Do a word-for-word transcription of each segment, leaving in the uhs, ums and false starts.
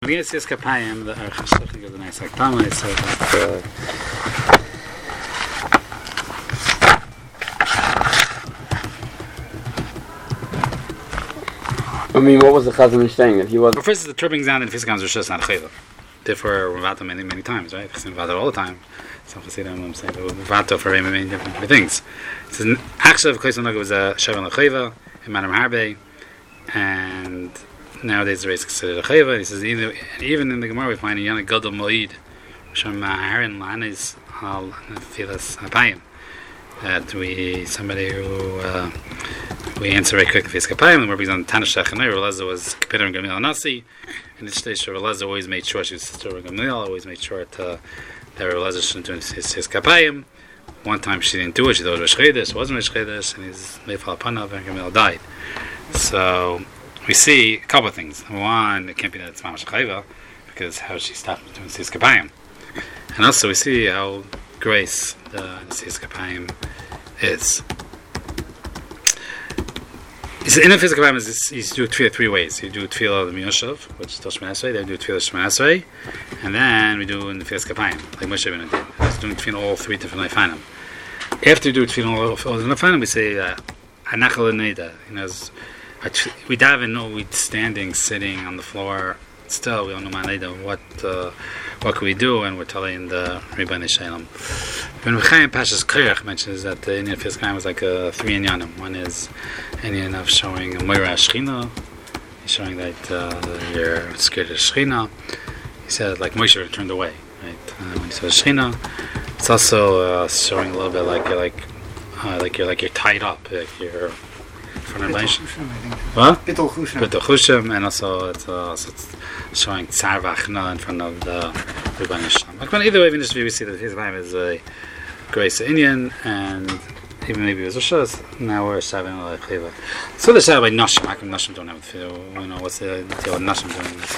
Yes, yes, Kapayim, the Archashachik of the nice Aktama, so that, uh... I mean, what was the Chazon saying? That he was... Well, first, the tripping down and Fiskans are just not Chayla. Therefore, we're Vata many, many times, right? We're Vata all the time. Some Chassidim, I'm saying, we're Vata for many, many different things. So, Achshav, Chayson Naga was a Shavan Lachayva, in Manam Harbe, and nowadays the race is considered a chayva. He says either, even in the Gemara we find a Yana Gadol Moed Shem Haran Lanis Al Filas Apayim, that we somebody who uh, we answer very quickly Filas Apayim. The Gemara on Tanashach and Releza was Kapitar and Gamliel Nasi, and each day Releza always made sure she was sister of Gamliel, always made sure to, that Releza shouldn't do his Filas Apayim. One time she didn't do it; she thought it was Shchedes, it wasn't Shchedes, and he's Meifal Panav and Gamliel died. So we see a couple of things. One, it can't be that it's Mamash Chayva, because how she stopped doing Sis Kapayim. And also we see how grace the Sis Kapayim is. In the Sis Kapayim, you do tefillah three ways. You do tefillah of the Miyoshav, which is Tosh Menasrei, then you do tefillah of Shemana, and then we do in the Sis Kapayim, like Moshe Ben did. He's doing tefillah all three different Leifanim. After you do tefillah all the Leifanim, we say Anachal uh, Neda, you know, we daven, no, we standing, sitting on the floor. Still, we don't know Maneda, what uh, what can we do? And we're telling the Rebbeinu Shalom. When Chaim Pashas Koyach mentions that the Indian Fisk was like a three inyanim. One is Indian of showing a Moira Shechina. He's showing that uh, you're scared of Shechina. He said like Moshe turned away, right? Uh, when he says Shechina, it's also uh, showing a little bit like you're like uh, like you're like you're tied up, like you're. What? Bittul Chushim, and also it's, uh, also it's showing Tsar Vachna in front of the Rebbeinu Shalom. Like, either way, even just we see that his name is a Grace Indian, and even maybe it was a Shus, now we're Shavin al Chayva. So the Shavin by Nashim, how come Nashim don't have it? You know, what's the deal with Nashim doing this?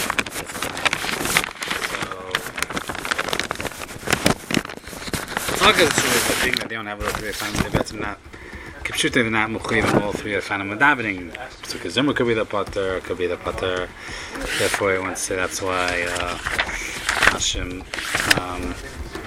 So, August is the thing that they don't have those three times, maybe that's not. Kipshute they're not mukhayim all three are finding davening. So Zimmer could be the potter, could be the potter. Therefore, I want to say that's why uh, Hashem. Um,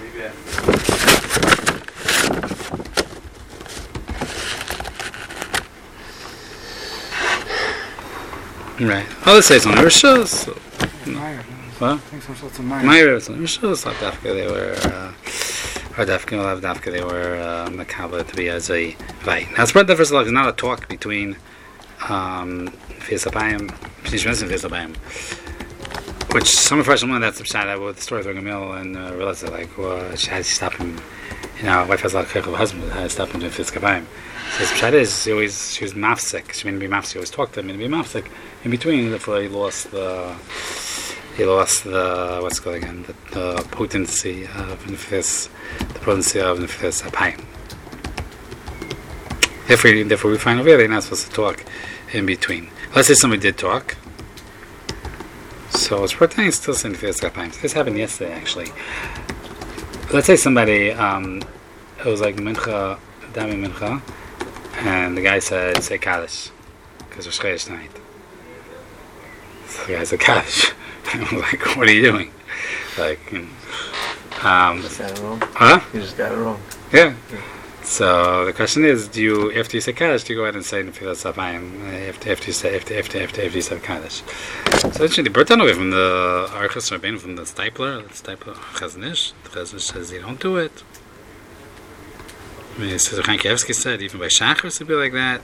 right. All this says on the Rishos. So, what? I think some sorts of Meyer. on the Rishos. Like that, they were. Uh, Or Dafka, or Dafka, they were uh, Makaba to be as a right. Now, spread the first log is not a talk between um, Fisapayim, Fisapayim, which some of us know that's the pshat with the story of Gamil and uh, realized that, like, well, she had to stop him. You know, wife has a lot of husband, had to stop him doing Fisapayim. So his pshat is, she always, she was mafsik. She made me mafsik. She always talked to him and be mafsik. In between, therefore, he lost the. He lost the what's called again the, the potency of nefis, the potency of nefis apayim. Therefore, therefore, we find over here they're not supposed to talk in between. Let's say somebody did talk. So it's pertaining still saying nefis apayim. This happened yesterday, actually. Let's say somebody um, it was like mincha, dami mincha, and the guy said say kaddish because it's Chodesh night. So the guy said kaddish. I'm like, what are you doing? Like, um, just got it wrong. Huh? You just got it wrong. Yeah. yeah. So the question is, do you, after you say Kaddish, do you go ahead and say Nefilas Apayim after after you say after after after after you say Kaddish? So actually, the Bertan away from the Archas Rabbeinu from the Stipler, the Stipler Chaznish. The Chaznish says you don't do it. I mean, so Chankievsky said even by Shachar to be like that.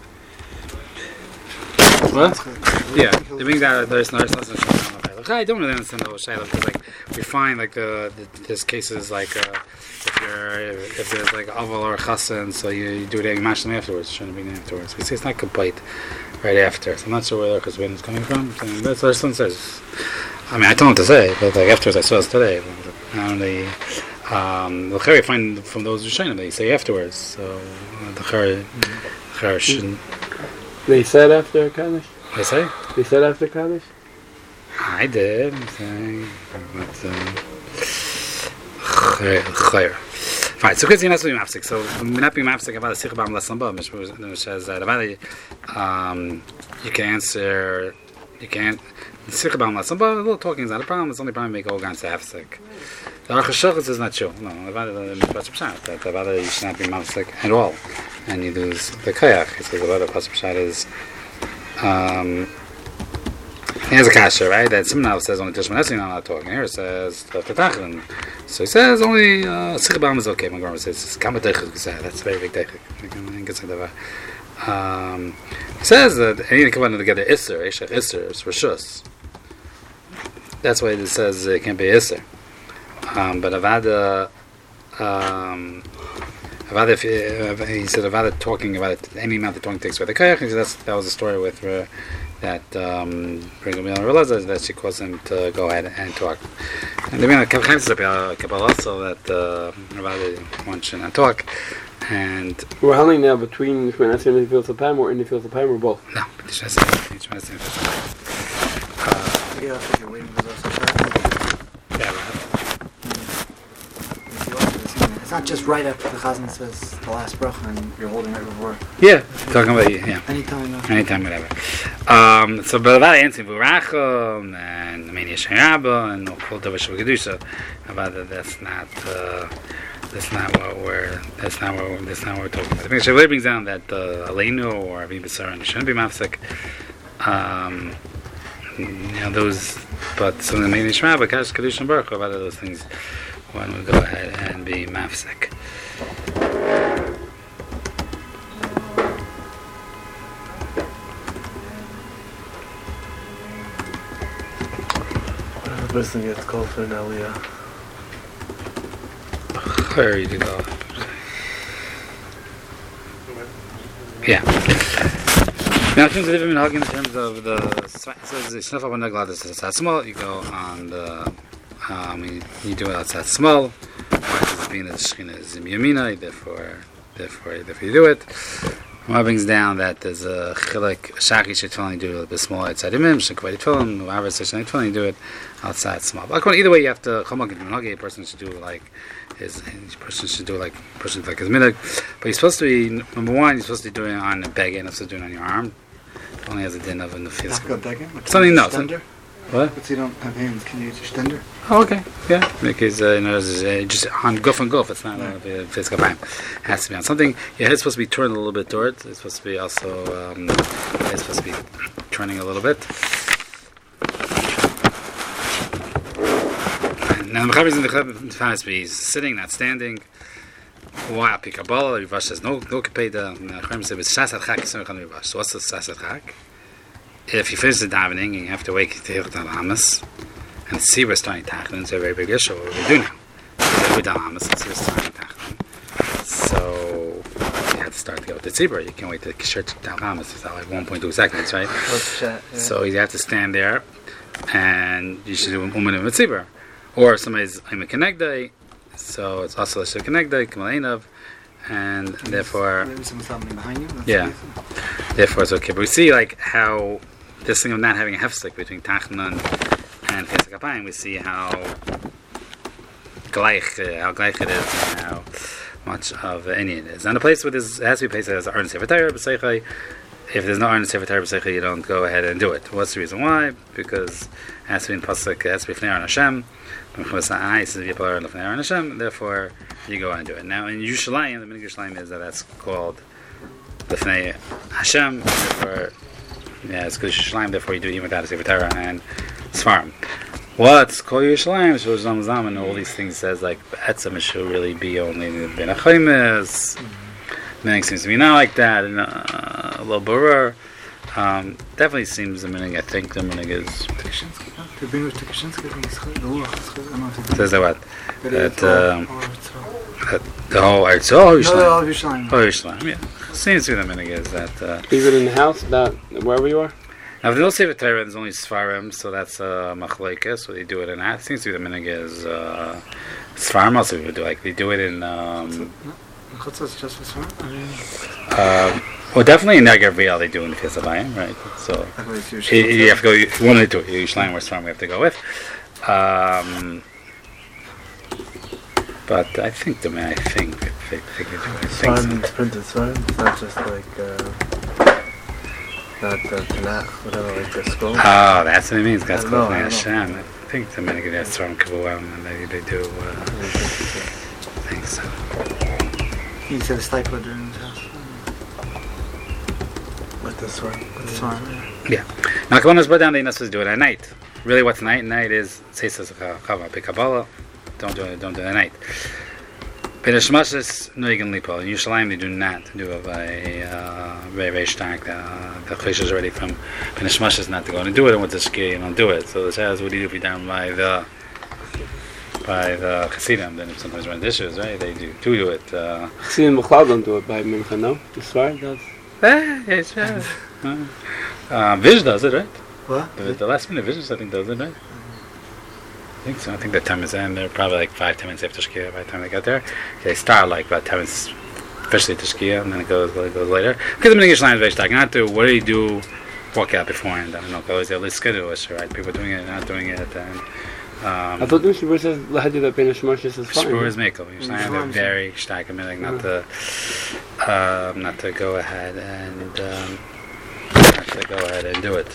What? Yeah, they bring that there's no lesson. I don't really understand the whole shayla because like we find like uh, there's cases like uh, if you're if there's like aval or chassan, so you, you do it and mash them afterwards, shouldn't be afterwards. We say it's not complete right after. So I'm not sure where the chazbin is coming from. So that's what son says. I mean, I don't know what to say, but like afterwards, I saw this today. Not only um, the chari find from those Rishonim they say afterwards. So uh, the chari chari shouldn't. They said after Kaddish. They say. They said after Kaddish. I did. I'm saying, but um, chayr. Fine. So, because you're not being mafsik. So, we're not being mafsik about the sichbam lasamba, which says that um, you can answer. You can't. Sikh about that. Some a little talking is not a problem. It's only a problem make all guys have sick. The Archashachas is not true. No, about the Pasuk that about you should not be mafsek at all, and you lose the kayak. It says about the Pasuk Pshat is um. He has a kasha, right? That someone else says only Tishman Esri not allowed to talk. And here it says Tachin. So he says only Sikh Bam is okay. My grandma says Kama Teichik. That's a very big Teichik. Um, he says that any come together Isser, Eshach Isser, is Rishus. That's why it says it can't be Isser. Um, but Avada, um, Avada, if, uh, he said Avada talking about it, any amount of talking takes away the kayak. That's that was the story with. Uh, that um, Brigham Young realizes that she caused him to go ahead and talk. And the Rebbeinu Kabbalah also that uh, Rabbi wants to not talk. And we're holding now between the Shemana and the Fields of Palm, or in the Fields of Palm, or both? No, but the Shemana and the Fields of Palm. Yeah, I think you're waiting for those. Yeah, right. It's not just right after the Chazan says the last bracha and you're holding right before. Yeah, talking about yeah. Anytime. Uh, Anytime, whatever. Um, so, but about Antzim V'Rachom and Meni Rabba and Kol Tov Kedusha, about that, that's not. Uh, That's not what we're. That's not what. We're, that's not what we're talking about. I think Shavuot brings down that uh, Aleinu or Avim B'Sar shouldn't be mafsek. Um, you know those, but so the main Yisrael, but Kadosh Kedusha and Baruch, about those things, one would go ahead and be mafsek. What if a person gets called for an aliyah? Where you go? Yeah. Now, in terms of different in terms of the so the snuff up on the glass is small. You go on the um, you, you do it outside small. It's being the shechina is yamina, therefore, therefore, therefore you do it. What brings down that there's a chilek shaki should only do it a little bit small outside imim, shekvay tefillin, whoever says should only do it outside small. But either way, you have to come on. A person should do like. His, his person should do like person like his minhag, but he's supposed to be number one. He's supposed to be doing it on the beg and supposed to do it on your arm. It only has a din of in the physical. Something no. Some, what? But you don't have hands. Can you use your stender? Oh, okay, yeah. Because uh, you know, it's, uh, just on goof and goof. It's not a uh, physical time. It has to be on something. Your head's supposed to be turned a little bit towards. It's supposed to be also. Um, it's supposed to be turning a little bit. Now the Mechaber is in the Mechaber he's sitting, not standing. Why Pi Kabbalah? Rivash says no, no Kapeda. The Mechaber says it's Shas Chak Yisrael Chan Rivash. So what's the Shas Chak? If you finish the davening, you have to wake to Hilchot Hamas, and see we're starting Tachlin. It's a very big issue. What we do now? We're done Hamas, and see we're starting Tachlin. So you have to start to go with the Tzibur. You can't wait to Kisher Tachlin Hamas. It's like one point two seconds, right? Yeah. So you have to stand there, and you should do Uman and Tzibur. Or somebody's I'm a Kenegdai, so it's also a Kenegdai, Kamaleinav, and therefore, maybe someone's standing behind you. That's yeah, therefore it's okay. But we see like how this thing of not having a hefsek between Tachnan and Chesed Kapayim, we see how gleich, uh, how gleich it is, and how much of any it is. And the place where this has to be placed as Arn Sefer Torah B'Seichai. If there's no Arn Sefer Torah B'Seichai, you don't go ahead and do it. What's the reason why? Because it has to be in pasuk, it has to be Fnei Arn Hashem. Therefore, you go and do it. Now, in Yerushalayim, the Minhag Yerushalayim is that that's called the Fnei Hashem. Therefore, yeah, it's Kodesh Yerushalayim. Therefore, you do even without a Sefer Torah and Sfarim. What's called Yerushalayim? So Zam Zam and all these things says like Etzem should really be only the Ben Achaimes. Minhag seems to be not like that, and uh, a little blurrer. Um, definitely seems the Minhag. I think the Minhag is. Says that what? That, um, that the whole Eretz oh Yerushalayim. Oh Yerushalayim, yeah. Seems to be the Minhag is that. Uh, Even in the house, not wherever you are. Now, if they don't say the Torah, there's only Sfarim, so that's uh, Machlekes, so they do it in that. It seems to be the Minhag is uh, Sfarim also people do like they do it in. Um, Chutzah just for Sfarim. Uh, well, definitely in Nagav they do in the Kesavayim, right? So you, you have to go. If you want to do it, Yerushalayim or Sfarim, we have to go with. Um, but I think the man, I think, I think, I think, I think Sfarim means printed Sfarim. It's not just like. Uh, Not the Tanakh, whatever, like the scroll. Oh, that's what it means. That's I called know, I know. Hashem. I think the many guys from Kibbutz and they they do uh, things. So. He said a stipler during his house. With the sword. With the swarm. Yeah. Now, Kavanas brought down that you're not supposed to do it at night. Really, what's night? Night is Seisas Kava, Kabbalah. Don't do it. Don't do it at night. But Shmashis Nuigan Lipo in Yerushalayim they do not do it by uh, very very stark. The the Chaysh is already from Ben Shmashis not to go and do it, and with the ski you don't do it. So the says what do you do if you're down by the by the Chassidim? Then if sometimes run dishes, right? They do do, do it. Uh, Chassidim B'chlal don't do it by Mincha, no? The Svar does. eh, yes, yeah. uh, uh, Viz does it, right? What? The, the last minute Viz I think does it, right? I think so. I think that time is in. They're probably like five, ten minutes after Shkia by the time they get there. They start like about ten minutes, especially to Shkia, and then it goes, it goes later. Because the Minhag Yerushalayim is very stark. Not to, what do you do, walk out beforehand? I don't know, always at least schedule it, right? People are doing it, not doing it, and... Um, I thought the Shibur says Lahadi that Ben Shmashis is fine. Shpur is Mekel. Yerushalayim, they're very stark. I mean, like, not to, um, not to go ahead and, um, not to go ahead and do it.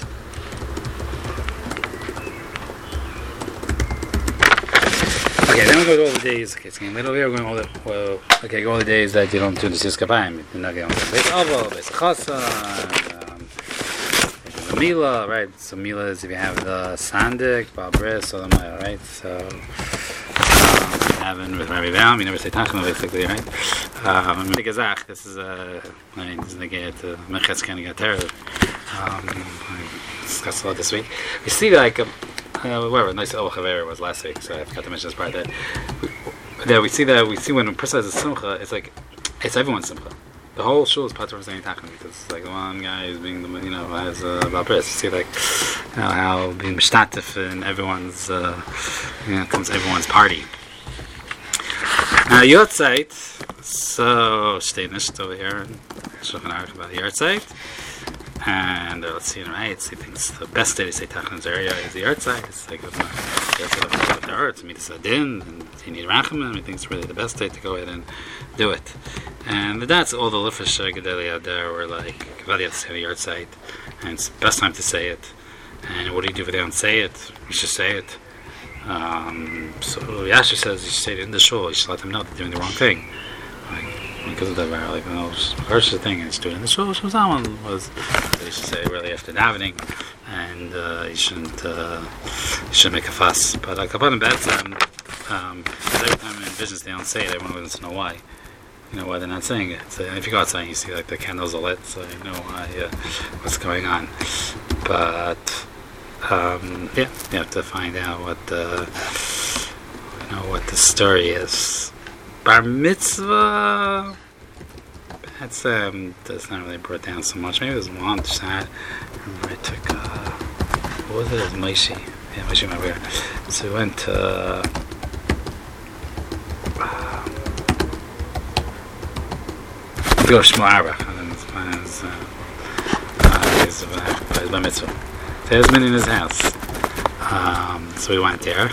Okay, then we go to all the days. Okay, it's getting a little here. We're going all the well. Okay, go all the days that you don't do the Siskapayim. You're not going to the Beis Oval, Beis Chasa, um, the Mila, right? So Mila is if you have the Sandik, Babris, or the Maya, right? So um, having with Rabbi Baum, you never say Tachma basically, right? Um, the Gazach. This is a. I mean, this is the get the Mechatz kind of got terror. Um, I discussed a lot this week. We see like. Um, Uh, whatever, nice El Chaver was last week, so I forgot to mention this part. That we, that we see that we see when a person has a simcha, it's like it's everyone's simcha. The whole shul is part of saying tachon because like one guy is being the you know has a uh, balbris. You see like you know, how being mishtatif in everyone's uh, you know comes everyone's party. Now Yotzeit, so Shtenish over here in Shulchan Aruch about the Yotzeit. And uh, let's see, right? So he thinks the best day to say Tachan's area is the art side. It's like, it's not the art, it's a din, and you need Rachamim. He thinks it's really the best day to go ahead and do it. And that's all the Lifish Gedali out there were like, well, you have to say the art side, and it's the best time to say it. And what do you do if they don't say it? You should say it. Um, so Yasher says you should say it in the shul, you should let them know they're doing the wrong thing. Like, because of the like, you know, first the thing is doing the shul. Shulzam was you should say really after davening, and uh, you shouldn't uh, you shouldn't make a fuss. But like upon the bad time, um, every time in visions they don't say it, everyone wants to know why. You know why they're not saying it. So if you go outside, and you see like the candles are lit, so you know why uh, what's going on. But um, yeah, you have to find out what the you know what the story is. Bar mitzvah, that's um, that's not really brought down so much. Maybe there's one sad. I remember I took uh, what was it? It was Maishi. Yeah, Maishi Mabir. So we went to uh, to go to Shmuel Arbach, and then his his uh, uh, his uh, his bar mitzvah. So he has been in his house. Um, so we went there.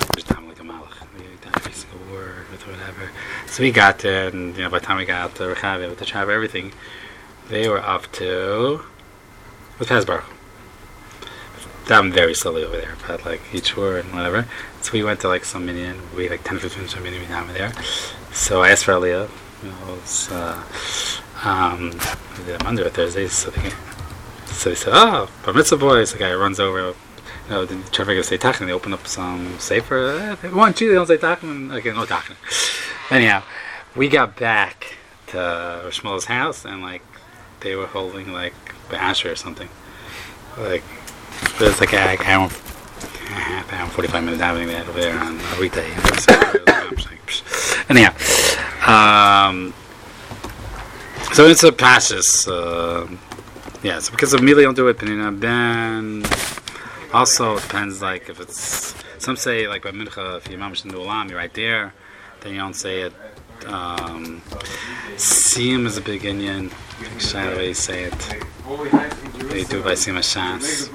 Whatever. So we got there, and you know, by the time we got to Rechavi with the tribe, everything, they were up to with Hasbar. Down very slowly over there, but like each word and whatever. So we went to like some minyan. We like ten, fifteen minutes minyan down there. So I asked for Aliyah. You know, it was uh, um, Monday or Thursday. So they, so they said, "Oh, bar mitzvah boys." The guy runs over. You know, the traffic say Tachan, they open up some safer. Uh, if they want you, they don't say Tachan. Okay, no Tachan. Anyhow, we got back to Shmuel's house, and like they were holding like Asher or something. Like it was like a hour, half hour, forty-five minutes having that over there on a weekday. Anyhow, um, so it's a passus. Uh, yeah, so because of Mili don't do it, Penina Ben. Also, it depends, like, if it's... Some say, like, by Mincha, if you're mamish in the Ulam, you're right there, then you don't say it. Um... Siyum is a big Indian. I think the way you say it. They do it by Siyum HaShas.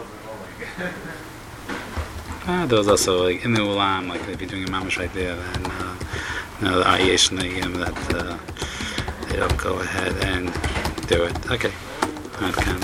Ah, there was also, like, in the Ulam, like, if you're doing a mamish right there, then, uh... You know, the Ayesh Nagim, that, uh... they don't go ahead and do it. Okay. That kind of...